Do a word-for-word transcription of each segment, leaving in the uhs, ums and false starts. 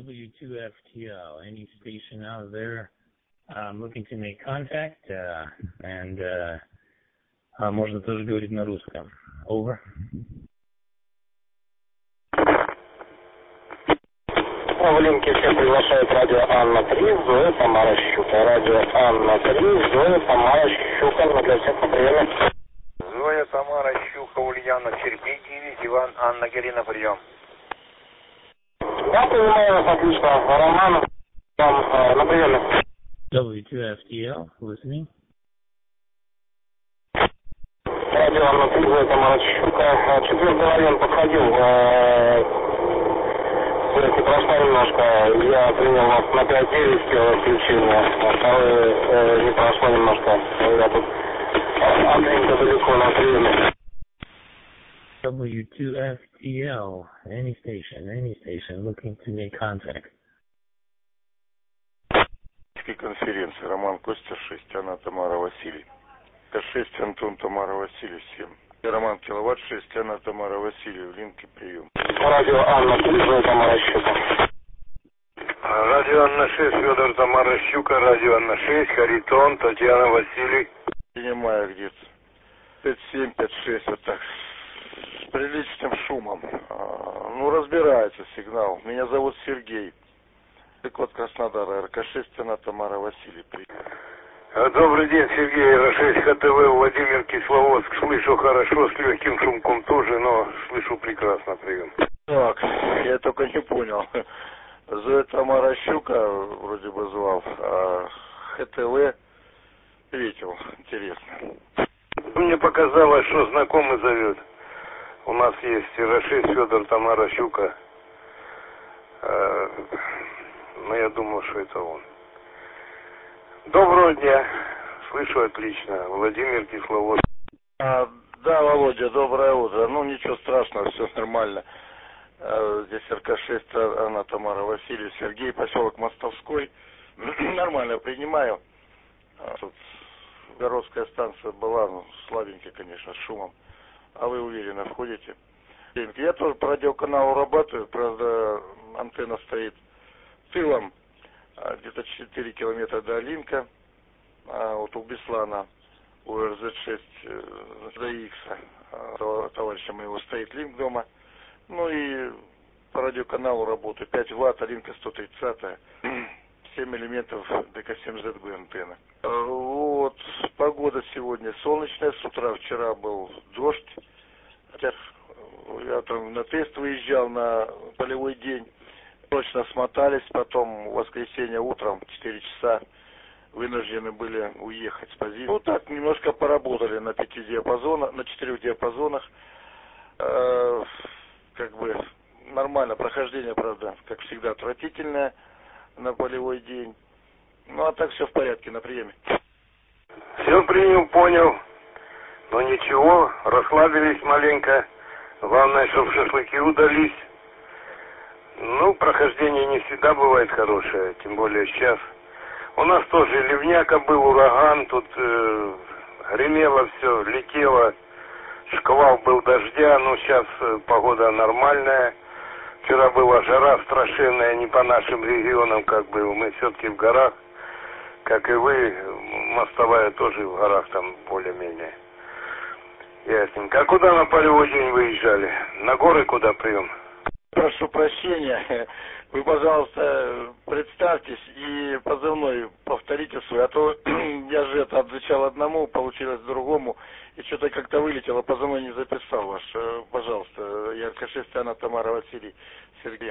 W two F T L, any station out there um, looking to make contact, uh, and uh, uh, можно тоже говорить на русском. Over. В линке всех приглашает радио Анна три, Зоя Тамара Щука. Радио Анна три, Зоя Тамара Щука. Но для всех на приеме. Зоя Тамара Щука, Ульяна, Сергей девять, Иван, Анна, Галина, прием. Да, принимаю вас отлично. Роман, там э, на приеме. W two F T L, listening. Радио Анна три, Зоя Тамара Щука. Четвертый район подходил. Э, Если прошла немножко, я принял вас на пять девять включение, а второе э, не прошло немножко. Я тут Андрейка далеко на приеме. W two F T L, any station, any station looking to make contact. Конференции. Роман Костя шесть, Анна Тамара Василий. шесть, Антон Тамара Василий семь. Роман Киловатт шесть, Анна Тамара Василий. В линке прием. Радио Анна три, Зоя Тамара Щука. Радио Анна шесть, Федор Тамара Щука. Радио Анна шесть, Харитон, Татьяна Василий. Принимаю где-то пять семь, пять шесть, вот так. С приличным шумом. А, ну, разбирается сигнал. Меня зовут Сергей. Код Краснодара, эр ка шесть, Анна Тамара Василий. Добрый день, Сергей, эр шесть, ха тэ вэ, Владимир Кисловодск. Слышу хорошо, с легким шумком тоже, но слышу прекрасно, прием. Так, я только не понял. Зоя Тамара Щука вроде бы звал, а ха тэ вэ видел. Интересно. Мне показалось, что знакомый зовет. У нас есть эр шесть, Федор Тамара Щука. Но я думал, что это он. Доброго дня. Слышу отлично. Владимир Кисловодск. А, да, Володя, доброе утро. Ну, ничего страшного, все нормально. А, здесь эр ка шесть, Анна Тамара Василий, Сергей, поселок Мостовской. Нормально принимаю. А, тут городская станция была, ну, слабенькая, конечно, с шумом. А вы уверенно входите? Я тоже по радиоканалу работаю, правда, антенна стоит тылом, где-то четыре километра до Линка, а вот у Беслана, у эр зет шесть до Икса, товарища моего, стоит Линк дома. Ну и по радиоканалу работаю, пять ватт, Линка сто тридцать, семь элементов дэ ка семь зет бэ антенна. Вот, погода сегодня солнечная, с утра вчера был дождь, хотя я там на тест выезжал на полевой день. Точно смотались, потом в воскресенье утром в четыре часа вынуждены были уехать с позиции. Ну так, немножко поработали на пяти диапазонах, на четырех диапазонах. Э, как бы нормально, прохождение, правда, как всегда, отвратительное на полевой день. Ну а так все в порядке, на приеме. Все принял, понял. Но ничего, расслабились маленько. Главное, чтобы шашлыки удались. Ну, прохождение не всегда бывает хорошее, тем более сейчас. У нас тоже ливняка был, ураган, тут э, гремело все, летело, шквал был дождя, но сейчас э, погода нормальная. Вчера была жара страшенная, не по нашим регионам, как бы, мы все-таки в горах, как и вы, мостовая тоже в горах там более-менее. Ясненько. А куда на полевой день выезжали? На горы куда прием? Прошу прощения, вы, пожалуйста, представьтесь и позывной повторите свой, а то я же это отвечал одному, получилось другому, и что-то как-то вылетело, позывной не записал ваш. Пожалуйста, я эр ка шесть, Анна Тамара Василий, Сергей.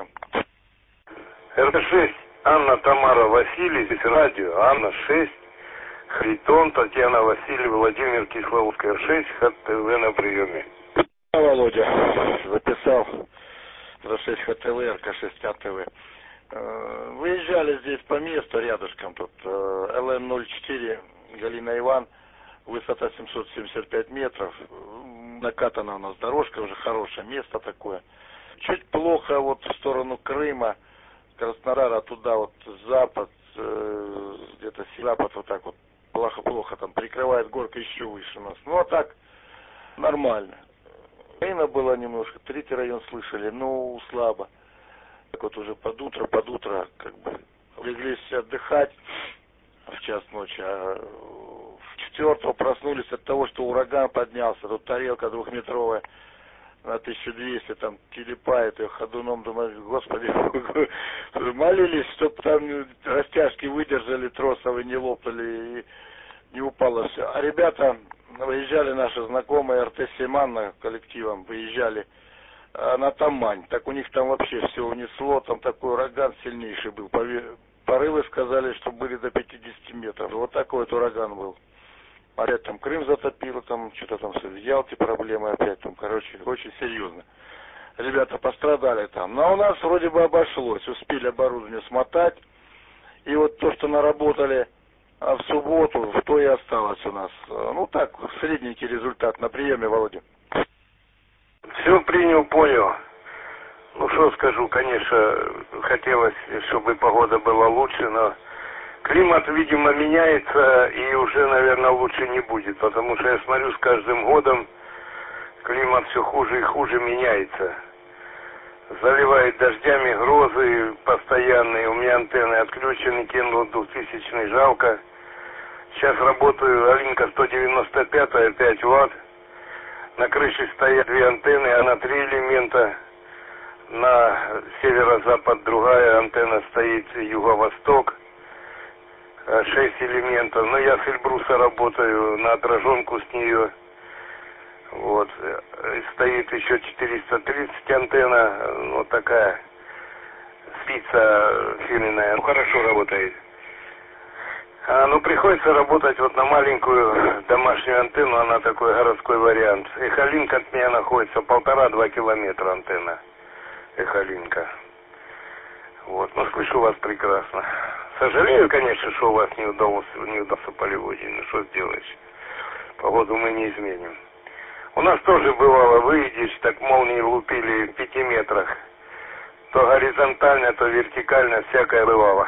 эр ка шесть, Анна Тамара Василий, здесь радио, Анна шесть, Харитон, Татьяна Василий, Владимир Кисловодск, эр шесть, ха тэ вэ на приеме. Володя, записал. эр шесть ха тэ вэ, эр ка шесть а тэ вэ. Выезжали здесь по месту, рядышком тут. эл эм ноль четыре, Галина Иван, высота семьсот семьдесят пять метров. Накатана у нас дорожка, уже хорошее место такое. Чуть плохо вот в сторону Крыма, Краснодара, туда вот запад, где-то запад вот так вот, плохо-плохо там прикрывает горка еще выше нас. Ну а так, нормально. Было немножко, третий район слышали, ну слабо. Так вот уже под утро, под утро, как бы, легли все отдыхать в час ночи, а в четвертого проснулись от того, что ураган поднялся, тут тарелка двухметровая на тысячу двести, там телепает ее ходуном, думаю, господи, молились, чтобы там растяжки выдержали, тросовые не лопали и не упало все. А ребята, выезжали наши знакомые, эр тэ Семан коллективом, выезжали на Тамань, так у них там вообще все унесло, там такой ураган сильнейший был, порывы сказали, что были до пятидесяти метров, вот такой вот ураган был. Опять там Крым затопило, там что-то там в Ялте проблемы опять там, короче, очень серьезно. Ребята пострадали там, но у нас вроде бы обошлось, успели оборудование смотать, и вот то, что наработали в субботу, в то и осталось у нас. Ну так, средненький результат на приеме, Володя. Все принял, понял. Ну что скажу, конечно, хотелось, чтобы погода была лучше, но климат, видимо, меняется и уже, наверное, лучше не будет, потому что я смотрю, с каждым годом климат все хуже и хуже меняется. Заливает дождями, грозы постоянные, у меня антенны отключены, кинул двухтысячный, жалко. Сейчас работаю, Алинка сто девяносто пять, пять ватт. На крыше стоят две антенны, она три элемента. На северо-запад другая антенна стоит, юго-восток. шесть элементов. Но я с Эльбруса работаю, на отраженку с нее. Вот. Стоит еще четыреста тридцать антенна. Вот такая спица фирменная. Ну, хорошо работает. А, ну, приходится работать вот на маленькую домашнюю антенну, она такой городской вариант. Эхолинк от меня находится полтора-два километра антенна. Эхолинка. Вот, ну, слышу вас прекрасно. Сожалею, конечно, что у вас не удалось, не удался полевой день, ну, что сделаешь. Погоду мы не изменим. У нас тоже бывало, выйдешь, так молнии лупили в пяти метрах. То горизонтально, то вертикально, всякое бывало.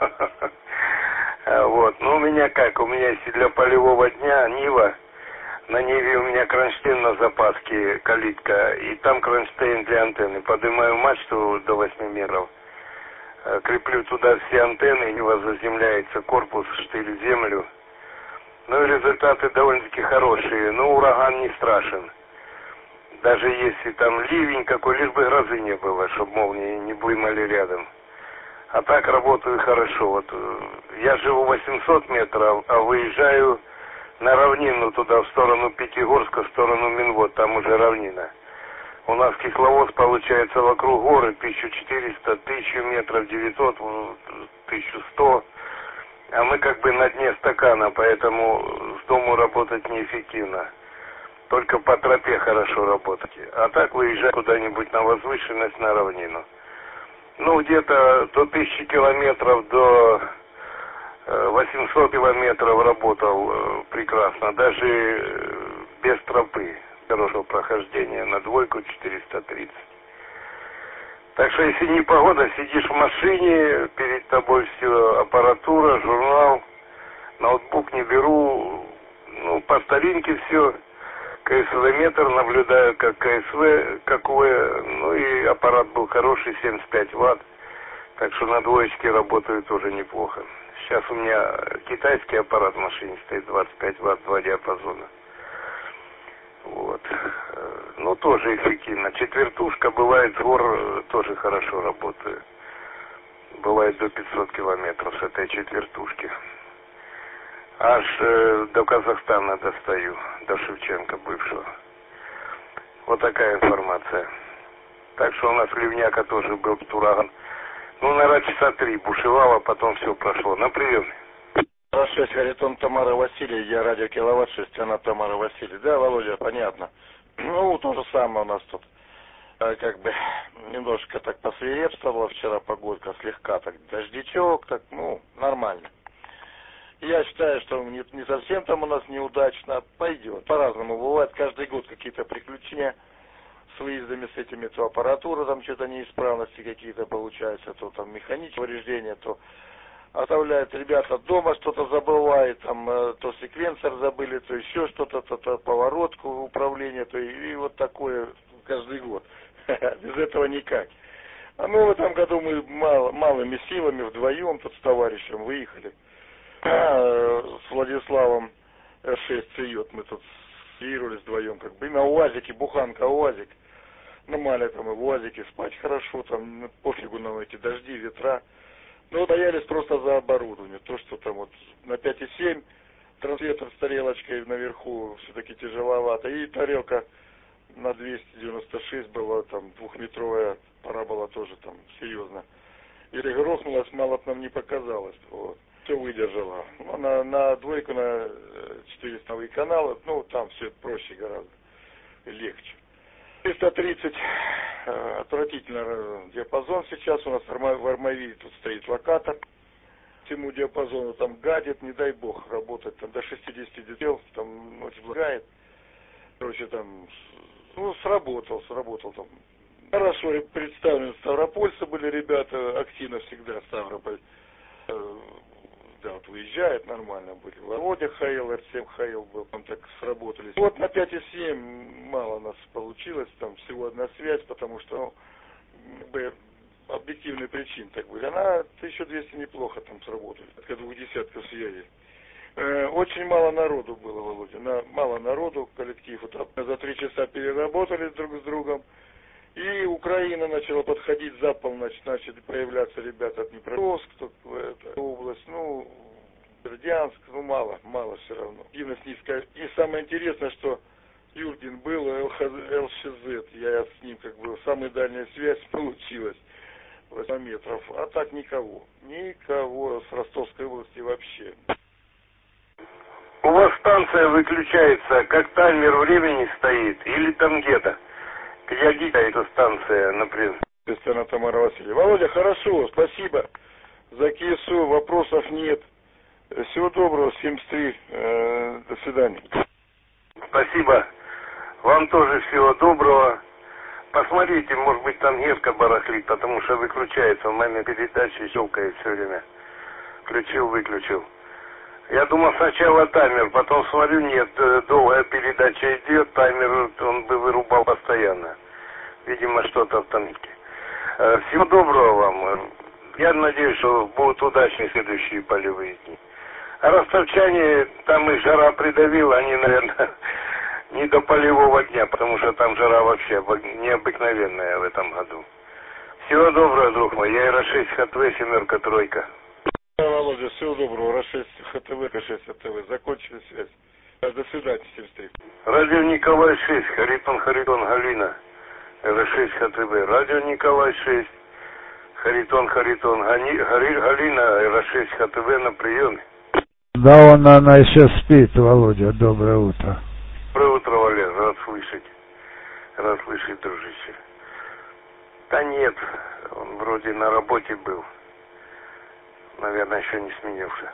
Вот, ну у меня как, у меня если для полевого дня Нива, на Ниве у меня кронштейн на запаске, калитка, и там кронштейн для антенны. Поднимаю мачту до восьми метров, креплю туда все антенны, Нива заземляется, корпус, штырь, землю. Ну и результаты довольно-таки хорошие, но ураган не страшен. Даже если там ливень какой, лишь бы грозы не было, чтобы молнии не блымали рядом. А так работаю хорошо. Вот я живу восемьсот метров, а выезжаю на равнину туда, в сторону Пятигорска, в сторону Минвод, там уже равнина. У нас кисловоз получается вокруг горы тысяча четыреста, тысяча метров, девятьсот, тысяча сто. А мы как бы на дне стакана, поэтому с дому работать неэффективно. Только по тропе хорошо работать. А так выезжай куда-нибудь на возвышенность, на равнину. Ну, где-то до тысячи километров, до восьмисот километров работал прекрасно. Даже без тропы хорошего прохождения на двойку четыреста тридцать. Так что, если не погода, сидишь в машине, перед тобой все аппаратура, журнал, ноутбук не беру, ну, по старинке все. ка эс вэ-метр, наблюдаю как ка эс вэ, какое, ну и аппарат был хороший, семьдесят пять ватт, так что на двоечке работаю тоже неплохо. Сейчас у меня китайский аппарат в машине стоит, двадцать пять ватт, два диапазона. Вот. Ну, тоже эффективно. Четвертушка, бывает, с гор тоже хорошо работаю. Бывает до пятисот километров с этой четвертушки. Аж э, до Казахстана достаю, до Шевченко бывшего. Вот такая информация. Так что у нас ливняка тоже был ураган. Ну, наверное, часа три бушевало, потом все прошло. На прием. шесть, Харитон Тамара Васильевна, я радио Киловатт шесть, она Тамара Васильевна. Да, Володя, понятно. Ну, то же самое у нас тут. Как бы немножко так посвирепствовала вчера погодка, слегка так дождичок, так, ну, нормально. Я считаю, что не, не совсем там у нас неудачно, пойдет. По-разному бывает, каждый год какие-то приключения с выездами с этими, то аппаратура, там что-то неисправности какие-то получаются, то там механические повреждения, то оставляют ребята дома, что-то забывают, там, то секвенсор забыли, то еще что-то, то, то поворотку управления, то и, и вот такое каждый год. Без этого никак. А ну в этом году мы мал, малыми силами вдвоем тут с товарищем выехали. А, с Владиславом шесть Циот мы тут съехали вдвоем, как бы. И на УАЗике, буханка УАЗик. Нормально там и в УАЗике спать хорошо, там пофигу на эти дожди, ветра. Ну, боялись просто за оборудование. То, что там вот на пять и семь транслятор с тарелочкой наверху все-таки тяжеловато. И тарелка на двести девяносто шесть была, там двухметровая, пора была тоже там серьезно. Или грохнулась, мало нам не показалось. Вот. Все выдержало. Ну, на, на двойку, на четыреста каналы, ну, там все проще гораздо, легче. триста тридцать, э, отвратительно диапазон сейчас, у нас в Армавире тут стоит локатор. Всему диапазону там гадит, не дай бог, работать там до шестидесяти децибел, там ночь благает. Короче, там, ну, сработал, сработал там. Хорошо представлены ставропольцы были ребята, активно всегда Ставрополь. Э, да, вот выезжает, нормально были. Володя Хаил, эр семь Хаил был, там так сработались. Вот на пять и семь мало у нас получилось, там всего одна связь, потому что, ну, как бы, объективные причины так были. Она тысяча двести неплохо там сработали, от двух десятков связей. Э, очень мало народу было, Володя, на, мало народу, коллектив. Вот, за три часа переработали друг с другом. И Украина начала подходить за полночь, начали появляться ребята от Днепропетровска, тут, эта область, ну, Бердянск, ну, мало, мало все равно. Активность низкая. И самое интересное, что Юрген был, эл эйч зет, я с ним как бы, самая дальняя связь получилась, восемь метров, а так никого, никого с Ростовской области вообще. У вас станция выключается, как таймер времени стоит, или там где-то? Где где эта станция, например? Кристина Тамара Васильевна. Володя, хорошо, спасибо за КСУ, вопросов нет. Всего доброго, семьдесят три, э, до свидания. Спасибо. Вам тоже всего доброго. Посмотрите, может быть там герка барахлит, потому что выключается. В моей передаче щелкает все время. Включил, выключил. Я думал сначала таймер, потом смотрю, нет, долгая передача идет, таймер он бы вырубал постоянно. Видимо, что-то в тонке. Всего доброго вам. Я надеюсь, что будут удачные следующие полевые дни. А ростовчане, там их жара придавила, они, наверное, не до полевого дня, потому что там жара вообще необыкновенная в этом году. Всего доброго, друг мой. Я эр шесть ха тэ вэ, семерка, тройка. Володя, всего доброго. эр шесть ха тэ вэ, эр шесть ха тэ вэ. Закончили связь. До свидания, семьдесят три. Радио Николай шесть, Харитон, Харитон, Галина. эр шесть ха тэ вэ. Радио Николай шесть, Харитон, Харитон, Гани, Гали, Галина, эр шесть ха тэ вэ на приеме. Да, он, она еще спит, Володя. Доброе утро. Доброе утро, Валер. Рад слышать. Рад слышать, дружище. Да нет, он вроде на работе был. Наверное, еще не сменился.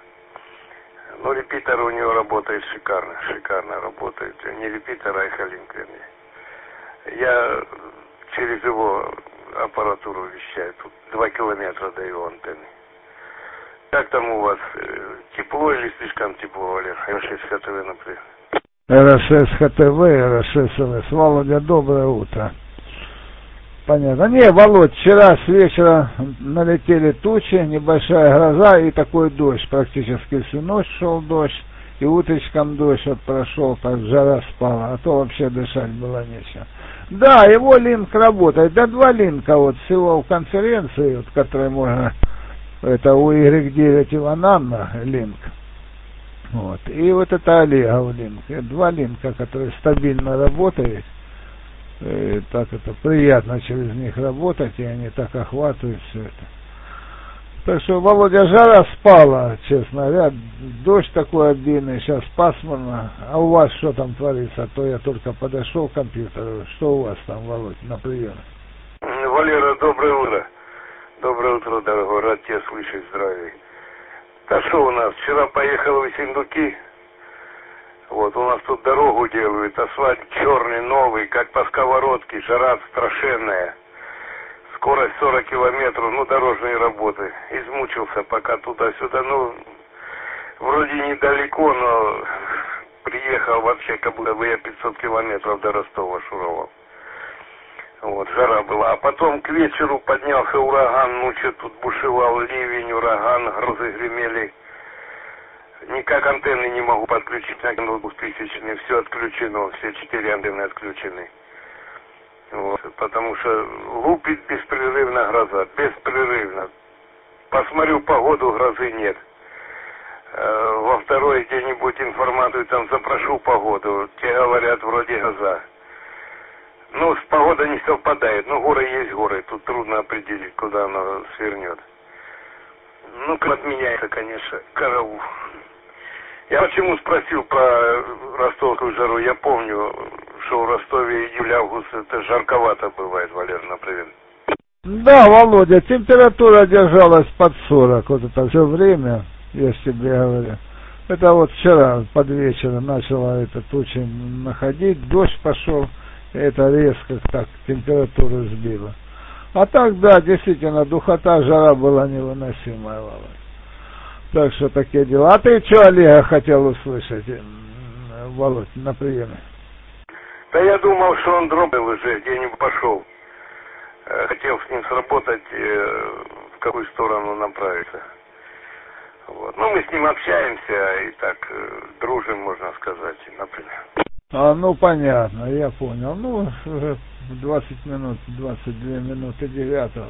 Но репитер у него работает шикарно, шикарно работает. Не репитер, а эхолинк, вернее. Я через его аппаратуру вещаю. Тут два километра до его антенны. Как там у вас? Тепло или слишком тепло, Валер? эр шесть ха тэ вэ, например. эр шесть ха тэ вэ, эр шесть эл эс. Володя, доброе утро. Понятно. Не, Володь, вчера с вечера налетели тучи, небольшая гроза и такой дождь. Практически всю ночь шел дождь, и утречком дождь вот прошел, так жара спала, а то вообще дышать было нечего. Да, его линк работает. Да, два линка вот всего в конференции, вот, которые можно, это у игрек девять Ивананна линк. Вот. И вот это Олегов линк. Два линка, которые стабильно работают. И так это приятно через них работать, и они так охватывают все это. Так что, Володя, жара спала, честно говоря. Дождь такой обильный, сейчас пасмурно. А у вас что там творится? А то я только подошел к компьютеру. Что у вас там, Володь, на приеме? Валера, доброе утро. Доброе утро, дорогой. Рад тебя слышать, здравия. Да что у нас? Вчера поехал в Ессентуки. Вот, у нас тут дорогу делают, асфальт черный, новый, как по сковородке, жара страшенная. Скорость сорок километров, ну, дорожные работы. Измучился пока туда-сюда, ну, вроде недалеко, но приехал вообще, как будто бы я пятьсот километров до Ростова шуровал. Вот, жара была. А потом к вечеру поднялся ураган, ночью тут бушевал ливень, ураган, грозы гремели. Никак антенны не могу подключить на канал двухтысячный, все отключено, все четыре антенны отключены. Вот, потому что лупит беспрерывно гроза, беспрерывно. Посмотрю погоду, грозы нет. Э, во второй где-нибудь информацию там запрошу погоду, те говорят вроде гроза. Ну, с погодой не совпадает, но горы есть горы, тут трудно определить, куда она свернет. Ну, отменяется, конечно, караул. Я почему спросил про ростовскую жару, я помню, что в Ростове июль-август это жарковато бывает, Валера, например. Да, Володя, температура держалась под сорок, вот это все время, я с тебе говорю. Это вот вчера под вечером начала эта туча находить, дождь пошел, и это резко так температуру сбило. А так, да, действительно, духота, жара была невыносимая, Володя. Так что такие дела. А ты что, Олега, хотел услышать, Володь, на приеме? Да я думал, что он дробил уже, где-нибудь пошел. Хотел с ним сработать, в какую сторону направиться. Вот. Ну, мы с ним общаемся и так дружим, можно сказать, например. А, ну, понятно, я понял. Ну, уже двадцать минут, двадцать две минуты девятого.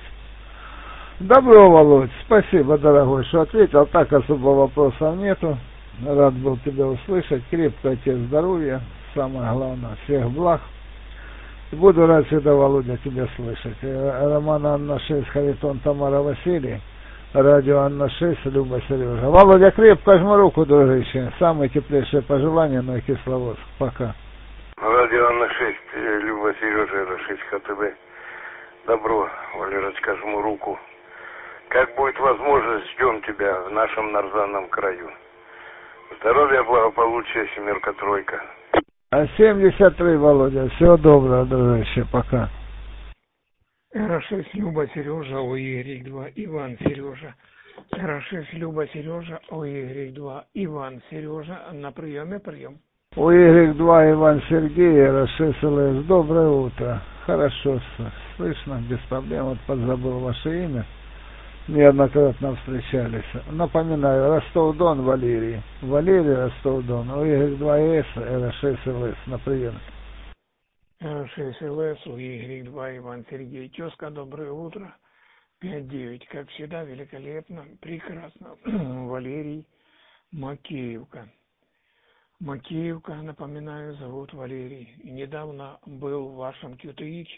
Добро, Володь, спасибо, дорогой, что ответил. Так особо вопросов нету. Рад был тебя услышать. Крепкого тебе здоровья, самое главное, всех благ. Буду рад всегда, Володя, тебя слышать. Роман Анна шесть, Харитон Тамара Василий, радио Анна шесть, Люба Сережа. Володя, крепко жму руку, дружище. Самые теплейшие пожелания на Кисловодск. Пока. Радио Анна шесть, Люба Сережа, шесть ХТБ. Добро, Валерочка, жму руку. Как будет возможность, ждем тебя в нашем нарзанном краю. Здоровья, благополучия, семерка, тройка. А семьдесят три, Володя. Всего доброго, дружище. Пока. эр шесть, Люба, Сережа, ОY два, Иван, Сережа. эр шесть, Люба, Сережа, ОY два, Иван, Сережа. На приеме, прием. ОY два, Иван, Сергей, эр шесть, ЛС. Доброе утро. Хорошо, слышно, без проблем. Вот подзабыл ваше имя. Неоднократно встречались. Напоминаю, Ростов-Дон, Валерий. Валерий, Ростов-Дон, ОY два С, эр шесть ЛС. На прием. эр шесть ЛС, ОY два, Иван, Сергей. Тезка, доброе утро. пять девять, как всегда, великолепно, прекрасно. Валерий, Макеевка. Макеевка, напоминаю, зовут Валерий. И недавно был в вашем Q T H,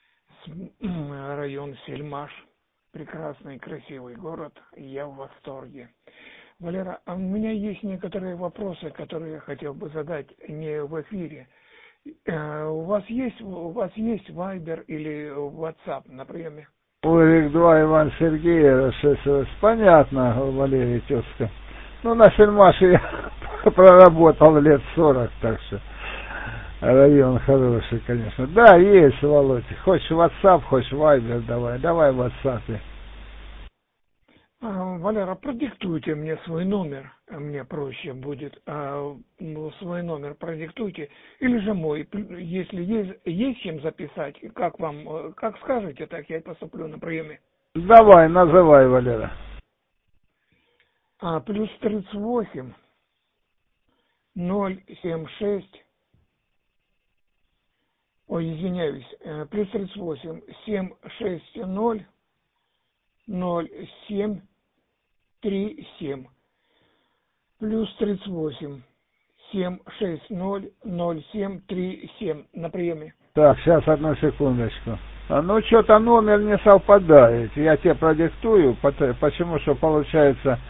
район Сельмаш. Прекрасный, красивый город, и я в восторге. Валера, а у меня есть некоторые вопросы, которые я хотел бы задать не в эфире. У вас есть, у вас есть Viber или WhatsApp на приеме? ОY два, Иван, Сергей, эр шесть ЛС. Понятно, Валерий, тезка. Ну, на Сельмаше я проработал лет сорок, так что район хороший, конечно. Да, есть, Володь. Хочешь WhatsApp, хочешь Viber, давай. Давай в WhatsApp. А, Валера, продиктуйте мне свой номер, мне проще будет. А, свой номер продиктуйте. Или же мой, если есть, есть чем записать, как вам, как скажете, так я и поступлю на приеме. Давай, называй, Валера. А, плюс тридцать восемь, ноль семьдесят шесть. Ой, извиняюсь, плюс тридцать восемь, семь шесть ноль, ноль семь три семь. Плюс тридцать восемь, семь шесть ноль, ноль семь три семь. На приеме. Так, сейчас, одну секундочку. А ну, что-то номер не совпадает. Я тебе продиктую, почему, что получается...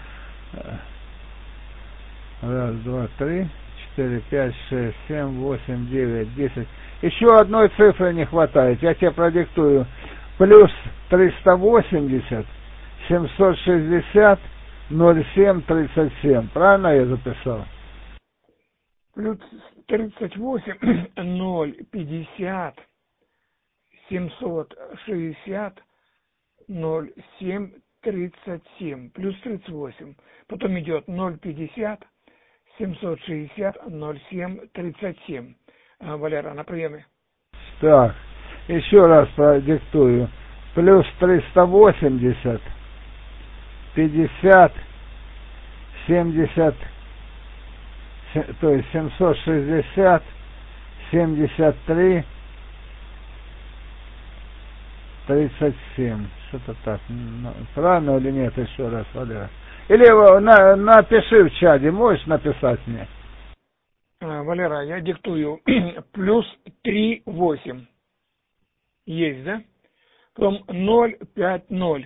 Раз, два, три, четыре, пять, шесть, семь, восемь, девять, десять. Еще одной цифры не хватает. Я тебе продиктую. Плюс триста восемьдесят, семьсот шестьдесят, ноль семь тридцать семь. Правильно я записал? Плюс тридцать восемь, ноль пятьдесят, семьсот шестьдесят, ноль семь тридцать семь. Плюс тридцать восемь. Потом идет ноль пятьдесят, семьсот шестьдесят, ноль семь тридцать семь. Валера, на приеме. Так, Еще раз продиктую. Плюс триста восемьдесят, пятьдесят, семьдесят, то есть семьсот шестьдесят, семьдесят три, тридцать семь. Что-то так. Правильно или нет? Еще раз, Валера. Или на, напиши в чате, можешь написать мне? Валера, я диктую. Плюс три восемь. Есть, да? Потом ноль пять ноль.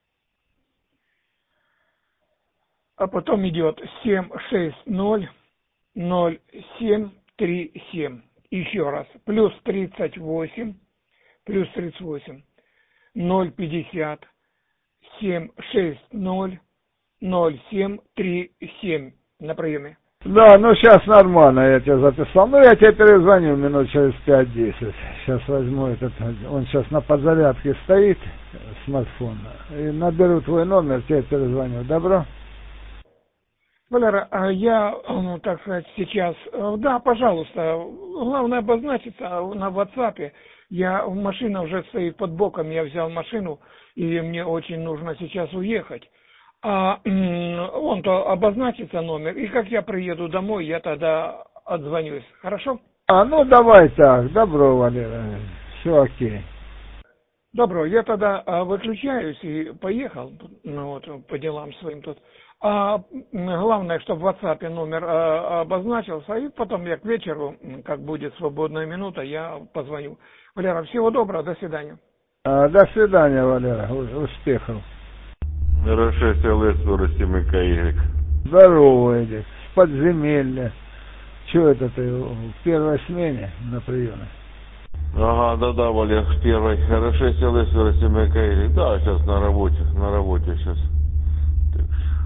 А потом идет семь шесть ноль ноль семь три семь. Еще раз. Плюс тридцать восемь. Плюс тридцать восемь. ноль пятьдесят. семь шесть ноль ноль семь три семь. На приеме. Да, ну сейчас нормально, я тебя записал. Ну, я тебе перезвоню минут через пять-десять. Сейчас возьму этот, он сейчас на подзарядке стоит, смартфон. И наберу твой номер, тебе перезвоню. Добро? Валера, а я, ну, так сказать, сейчас, да, пожалуйста, главное обозначиться на WhatsApp. Я, машина уже стоит под боком, я взял машину, и мне очень нужно сейчас уехать. А он-то обозначится номер, и как я приеду домой, я тогда отзвонюсь. Хорошо? А, ну давай так. Добро, Валера. Все окей. Добро, я тогда выключаюсь и поехал, ну, вот, по делам своим тут. А главное, чтобы в WhatsApp номер а, обозначился, и потом я к вечеру, как будет свободная минута, я позвоню. Валера, всего доброго, до свидания. А, до свидания, Валера. Успехов. эр шесть эл эс сорок семь ка игрек. Здорово, Эдик. С подземелья. Че это ты в первой смене на приеме? Ага, да-да, Валер, первый. эр шесть эл эс сорок семь ка игрек. Да, сейчас на работе, на работе сейчас. Так.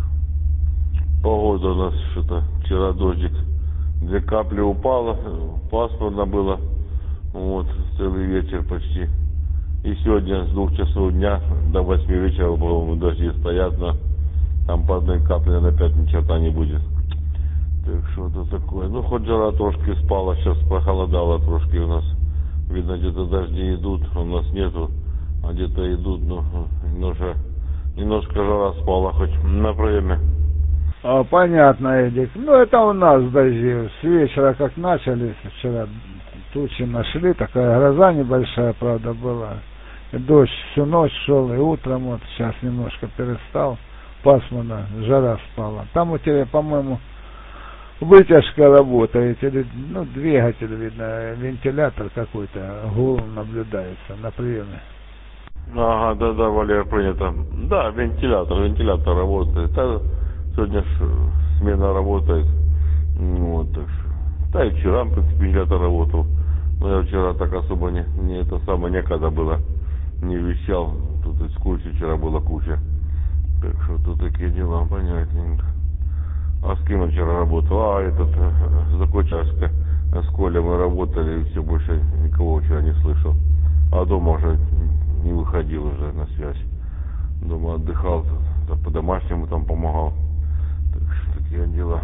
Погода у нас что-то, вчера дождик. Две капли упало, пасмурно было. Вот, целый вечер почти. И сегодня с двух часов дня до восьми вечера, по-моему, дожди стоят, но там по одной капле на пять ни черта не будет. Так что это такое. Ну, хоть жара трошки спала, сейчас похолодало трошки у нас. Видно, где-то дожди идут, у нас нету, а где-то идут, но немножко, немножко жара спала, хоть на приеме. А, понятно, Эдик. Ну, это у нас дожди. С вечера как начали, вчера тучи нашли, такая гроза небольшая, правда, была. И дождь всю ночь шел, и утром, вот сейчас немножко перестал. Пасмурно, жара спала. Там у тебя, по-моему, вытяжка работает, или, ну, двигатель, видно, вентилятор какой-то, гул наблюдается на приеме. Ага, да-да, Валер, принято. Да, вентилятор, вентилятор работает. Сегодня ж смена работает. Вот, так что. Да и вчера, в принципе, вентилятор работал. Но я вчера так особо не, не это самое, некогда было. Не вещал. Тут экскурсий вчера была куча. Так что тут такие дела, понятненько. А с кем я вчера работал? А, этот, Закочарска. С Колей мы работали, и все, больше никого вчера не слышал. А дома уже не выходил уже на связь. Дома отдыхал, по-домашнему там помогал. Так что такие дела.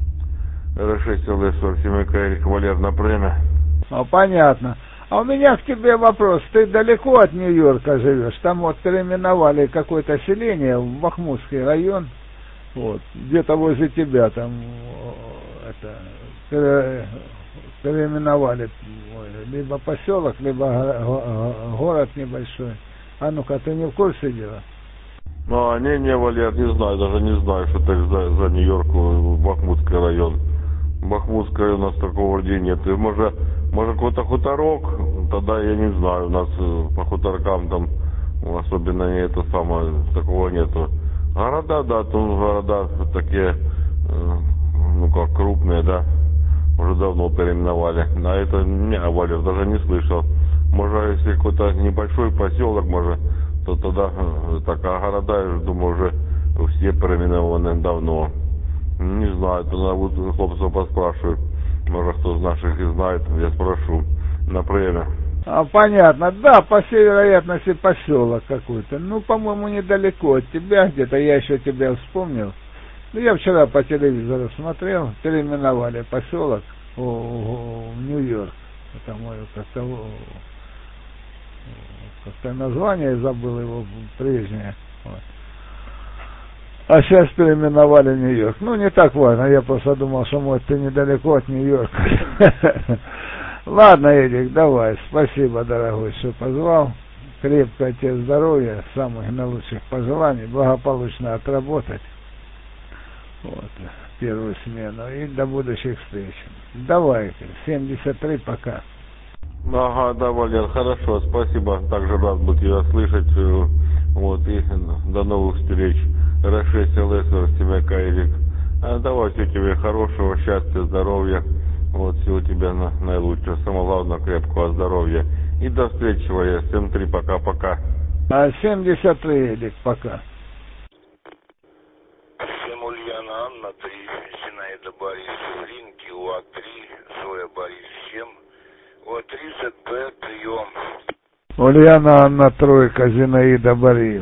эр шесть эл эс сорок семь ка игрек, Валер, на время. А, понятно. А у меня к тебе вопрос. Ты далеко от Нью-Йорка живешь? Там вот переименовали какое-то селение в Бахмутский район. Вот. Где-то возле тебя там это пере, переименовали либо поселок, либо город небольшой. А ну-ка, ты не в курсе дела? А, не, не, Валер, не знаю, даже не знаю, что это за, за Нью-Йорк, Бахмутский район. Бахмутский район у нас такого вроде нет. И может, может какой-то хуторок, тогда я не знаю, у нас по хуторкам там особенно не это самое, такого нету. Города, да, тут города такие, ну как, крупные, да, уже давно переименовали. А это, не, Валер, даже не слышал. Может, если какой-то небольшой поселок, может, то тогда, так, а города, я думаю, уже все переименованы давно. Не знаю, то надо будет хлопцев поспрашивать. Может, кто из наших и знает, я спрошу. На время. А, понятно, да, по всей вероятности поселок какой-то. Ну, по-моему, недалеко от тебя где-то, я еще тебя вспомнил. Ну, я вчера по телевизору смотрел, переименовали поселок в Нью-Йорк. Это мой как-то Как-то название забыл его прежнее. Вот. А сейчас переименовали Нью-Йорк. Ну, не так важно, я просто думал, что, может, ты недалеко от Нью-Йорка. Ладно, Эдик, давай, спасибо, дорогой, что позвал. Крепкое тебе здоровья, самых наилучших пожеланий, благополучно отработать. Вот, первую смену, и до будущих встреч. Давай, семьдесят три, пока. Ага, да, Валер, хорошо, спасибо. Также рад был тебя слышать. Вот, и до новых встреч. эр шесть эл эс, семейка Эрик. А давай всего тебе хорошего, счастья, здоровья. Вот, всего тебе на, наилучшего. Самое главное, крепкого здоровья. И до встречи, Валер. семь три, пока-пока. А семьдесят три, Эрик, пока. семь Ульяна Анна, три Зинаида Борис, Линки, УА три, Зоя Борис, семь. УА три зет бэ, прием. Ульяна Анна, тройка, Зинаида Борис.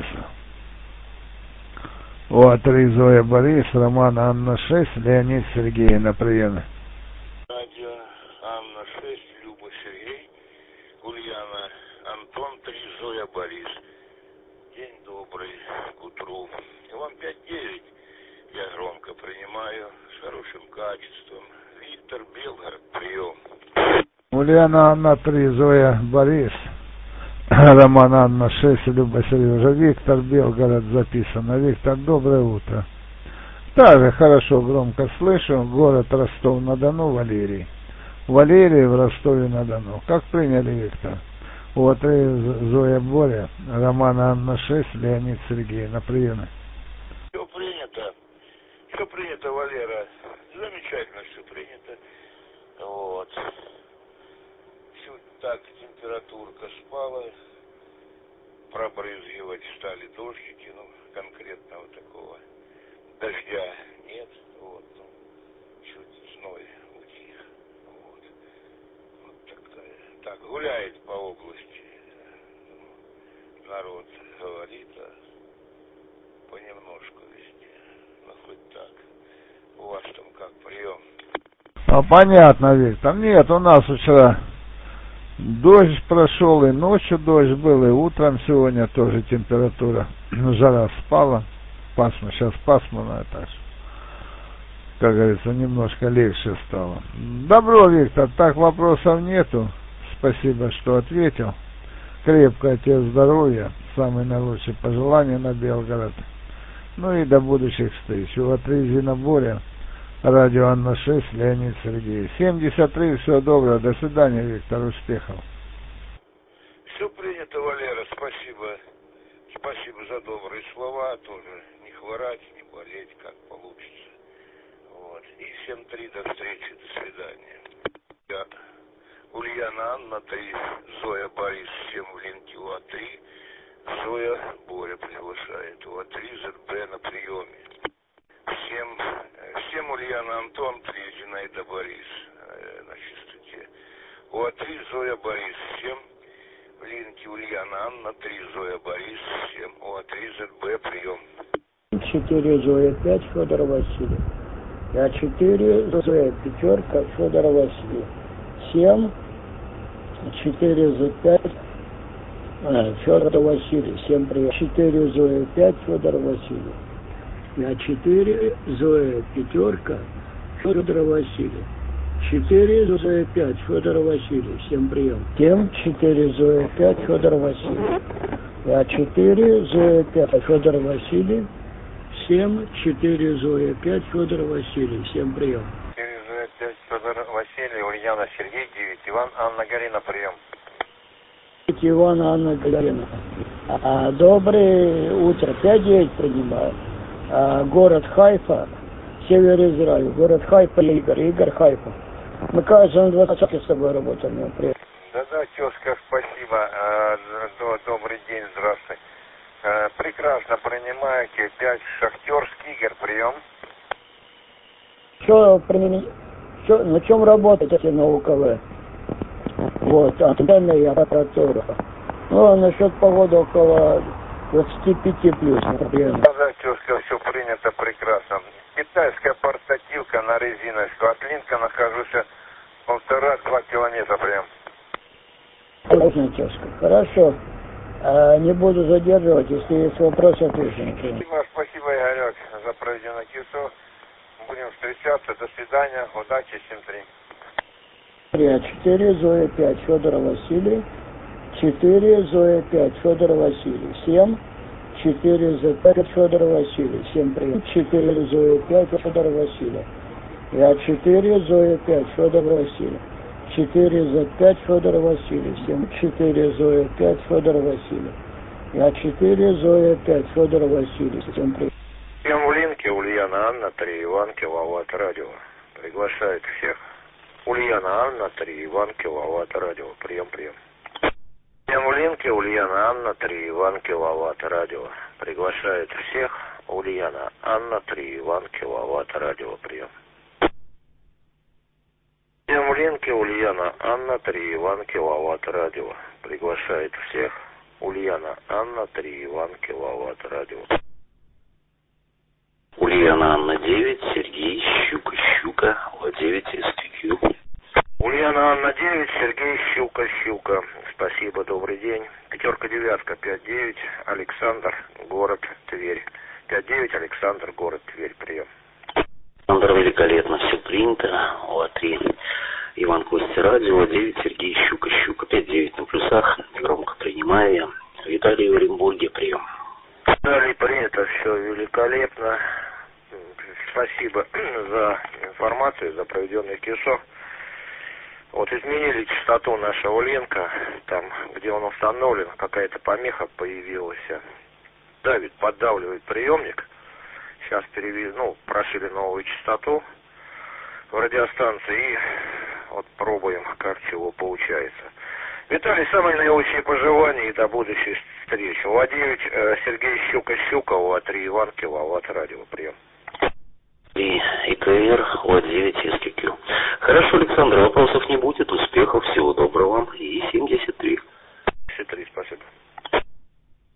УА три, Зоя Борис, Роман Анна шесть, Леонид Сергей на приеме. Радио Анна шесть, Люба Сергей, Ульяна Антон три, Зоя Борис. День добрый, к утру. Вам пять девять. Я громко принимаю, с хорошим качеством. Виктор, Белгород, прием. Ульяна Анна три, Зоя Борис, Роман Анна шесть, Люба Сережа, Виктор, Белгород записано. Виктор, доброе утро. Также хорошо, громко слышу. Город Ростов-на-Дону, Валерий. Валерий в Ростове-на-Дону. Как приняли, Виктор? Вот и Зоя Боря, Роман Анна шесть, Леонид Сергей на приеме. Все принято. Все принято, Валера. Замечательно все принято. Вот. Все так, температурка спала. Пробрызгивать стали дождики. Ну, конкретного такого дождя нет. Вот. Ну, чуть зной утих. Вот. Вот такая. Так, гуляет по области. Народ говорит, а понемножку везде. Ну, хоть так. У вас там как, прием? А, понятно, Виктор. Нет, у нас вчера дождь прошел, и ночью дождь был, и утром сегодня тоже температура, жара спала. Пасмурно, сейчас пасмурно, так что, как говорится, немножко легче стало. Добро, Виктор, так вопросов нету. Спасибо, что ответил. Крепкое тебе здоровья, самые наилучшие пожелания на Белгород. Ну и до будущих встреч. У три Зина Боря, радио Анна шесть, Леонид Сергей. семьдесят три, всего доброго, до свидания, Виктор, успехов. Все принято, Валера, спасибо. Спасибо за добрые слова, тоже не хворать, не болеть, как получится. Вот. И семь три, до встречи, до свидания. Я, Ульяна Анна три, Зоя Борис, семь в линке УА три, Зоя Боря приглашает, УА три зет бэ на приеме. Всем, всем Ульяна Антон три, Зинаида Борис э, на чистоте. УА три, Зоя Борис, семь. В линке Ульяна Анна три, Зоя Борис, семь, УА три зет бэ, прием. четыре, Зоя пять, Федор Васильев. Я четыре, Зоя пятерка, Федор Васильев. семь, четыре, Зоя пять, а, Федор Васильев. семь, прием. четыре, Зоя пять, Федор Васильев. Я четыре, Зоя пятерка, Федор Васильев. четыре, Зоя пять, Федор Васильев. Всем прием. семь, четыре, Зоя пять, Федор Васильев. Я четыре, Зоя пять, Федор Васильев. семь, четыре, Зоя пять, Федор Васильев. Всем прием. четыре, Зоя пять, Федор Васильев, Ульяна Сергей, девять, Иван, Анна Галина, прием. Иван, Анна Галина. А, доброе утро. пять девять принимаю. А, город Хайфа, север Израиля. Город Хайфа, Игорь. Игорь Хайфа. Мы каждый двадцатки с тобой работаем. Привет. Да-да, тезка, спасибо. А, добрый день, здравствуй. А, прекрасно принимаете. пять, Шахтерский, Игорь, прием. Что применить? Что, на чем работаете на УКВ? Вот, антенна и аппаратура. Ну, а насчет погоды около двадцать пять плюс, например. Да-да, тезка, все принято прекрасно. Китайская портативка на резиночку. От Линка нахожусь полтора-два километра прям. Тезка. Хорошо. А, не буду задерживать, если есть вопросы, отвечу. Спасибо, спасибо, Игорек, за проведенное КИСО. Будем встречаться. До свидания. Удачи. семь три. четыре, Зоя пять, Федор Василий. четыре, Зоя пять, Федор Василий. семь, четыре, Зоя пять, Федор Василий. семь привет. четыре, Зоя пять, Федор Василий. Я четыре, Зоя пять, Федор Василий. четыре, Зоя пять, Федор Василий. семь, четыре, Зоя пять, Федор Василий. Я четыре, Зоя пять, Федор Василий. семь привет. Прием в Линке, Ульяна Анна, три, Иван, киловатт, радио. Приглашает всех. Ульяна Анна, три, Иван, киловатт, радио. Прием, прием. Прием в Линке, Ульяна Анна, три, Иван, киловатт, радио. Приглашает всех. Ульяна Анна, три, Иван, киловатт, радио. Прием. Прием в Линке, Ульяна Анна, три, Иван, киловатт, радио. Приглашает всех. Ульяна Анна, три, Иван, киловатт, радио. Ульяна Анна девять, Сергей, Щука, Щука, О девять, эс кью кью. Ульяна Анна девять, Сергей, Щука, Щука. Спасибо, добрый день. Пятерка, девятка, пять девять, Александр, город Тверь. пять девять, Александр, город Тверь. Прием. Александр, великолепно, все принято. О три, Иван Костя, радио, девять, Сергей, Щука, Щука, пять девять на плюсах. Громко принимаю я. Виталий в Оренбурге, прием. Далее принято, все великолепно. Спасибо за информацию, за проведенный КИСО. Вот изменили частоту нашего линка, там, где он установлен, какая-то помеха появилась. Давит, поддавливает приемник. Сейчас перевели, ну, прошили новую частоту в радиостанции и вот пробуем, как чего получается. Виталий, самые наилучшие пожелания и до будущей встречи. О девять, Сергей, Щука, Щука, О три, Иван, киловатт, радио. Прием. И ИКР, О девять, эс кью кью. Хорошо, Александр, вопросов не будет.